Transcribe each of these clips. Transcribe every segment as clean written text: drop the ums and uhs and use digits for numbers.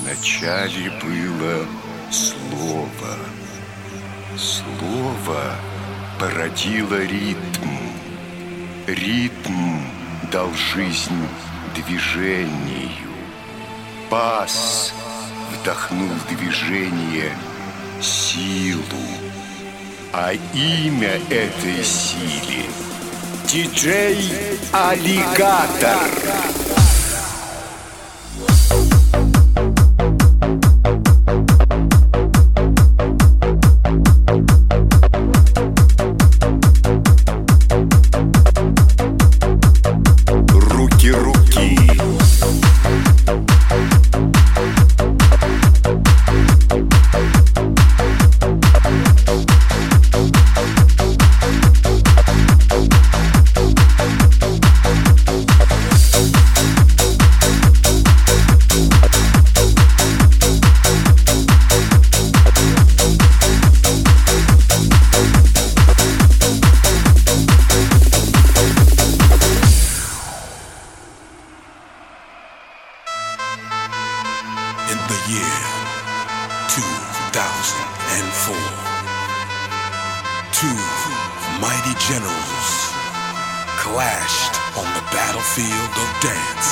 Вначале было слово. Слово породило ритм. Ритм дал жизнь движению. Бас вдохнул в движение силу. А имя этой силе — диджей-аллигатор. In the year 2004, two mighty generals clashed on the battlefield of dance.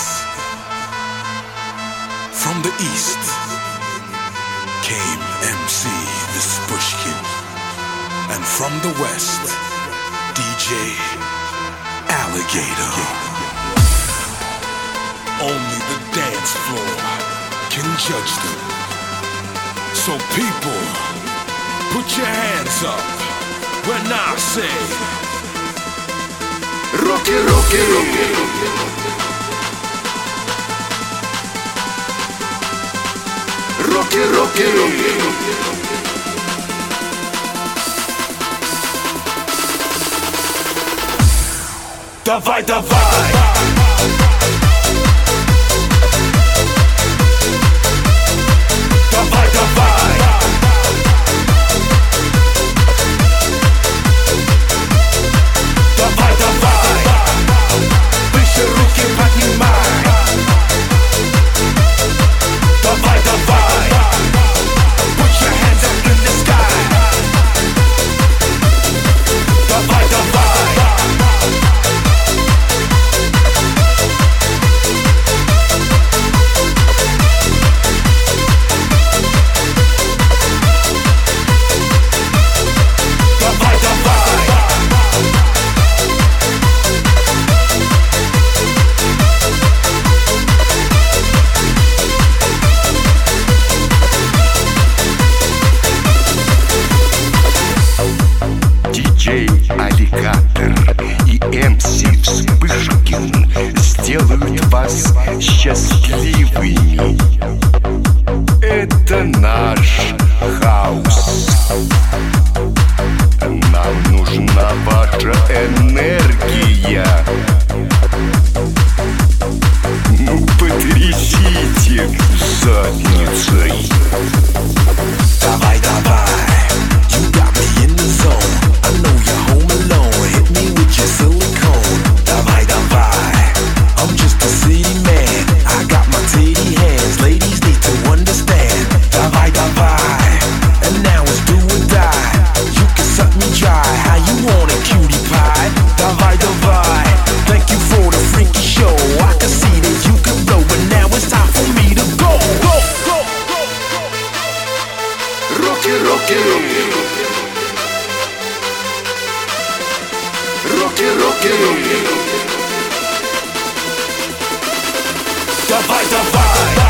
From the east came MC Vispushkin, and from the west, DJ Alligator. Only the dance floor can judge them. So people, put your hands up when I say Руки, руки, руки. Руки, руки, руки. Давай, давай! Давай, давай! Давай, давай! Выше руки поднимай! Давай, давай! Put your hands up in the sky! Давай, давай! Аллигатор и МС Вспышкин сделают вас счастливыми. Это наш хаос. Нам нужна ваша энергия. Ну, потрясите задницей. Давай, давай! You got me in the zone. I know you're home alone. Hit me with your silicone. Давай, давай. I'm just a city man. I got my titty hands. Ladies need to understand. Давай, давай. And now it's do or die. You can suck me dry. How you want it, cutie pie? Давай, давай. Thank you for the freaky show. I can see that you can blow, but now it's time for me to go. Go, go, go, go. Руки, руки, руки. Руки, руки, руки. Давай, давай!